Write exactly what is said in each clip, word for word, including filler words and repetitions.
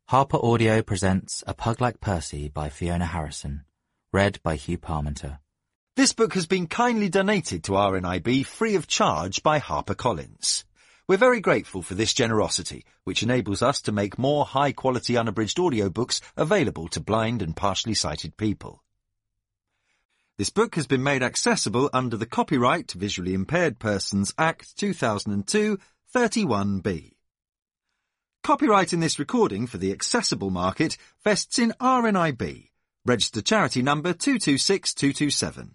Harper Audio presents A Pug Like Percy by Fiona Harrison, read by Hugh Parmenter. This book has been kindly donated to R N I B free of charge by HarperCollins. We're very grateful for this generosity, which enables us to make more high-quality unabridged audiobooks available to blind and partially sighted people. This book has been made accessible under the Copyright Visually Impaired Persons Act two thousand two, thirty-one B. Copyright in this recording for the accessible market vests in R N I B, registered charity number two two six two two seven.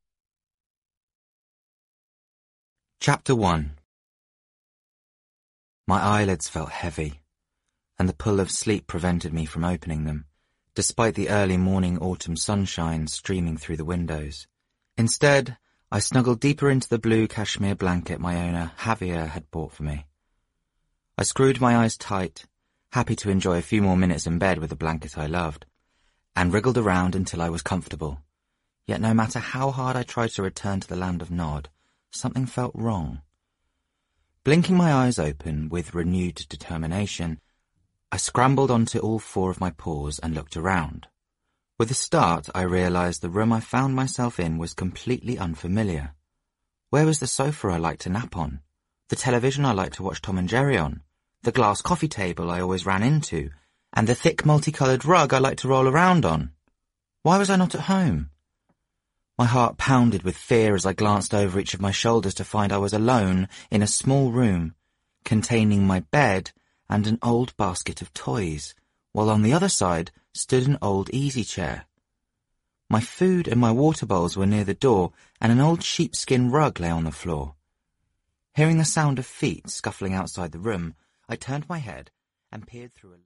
Chapter one. My eyelids felt heavy, and the pull of sleep prevented me from opening them, despite the early morning autumn sunshine streaming through the windows. Instead, I snuggled deeper into the blue cashmere blanket my owner, Javier, had bought for me. I screwed my eyes tight, happy to enjoy a few more minutes in bed with the blanket I loved, and wriggled around until I was comfortable. Yet no matter how hard I tried to return to the land of Nod, something felt wrong. Blinking my eyes open with renewed determination, I scrambled onto all four of my paws and looked around. With a start, I realized the room I found myself in was completely unfamiliar. Where was the sofa I liked to nap on? The television I liked to watch Tom and Jerry on? The glass coffee table I always ran into? And the thick multicoloured rug I liked to roll around on? Why was I not at home? My heart pounded with fear as I glanced over each of my shoulders to find I was alone in a small room, containing my bed and an old basket of toys, while on the other side stood an old easy chair. My food and my water bowls were near the door, and an old sheepskin rug lay on the floor. Hearing the sound of feet scuffling outside the room, I turned my head and peered through a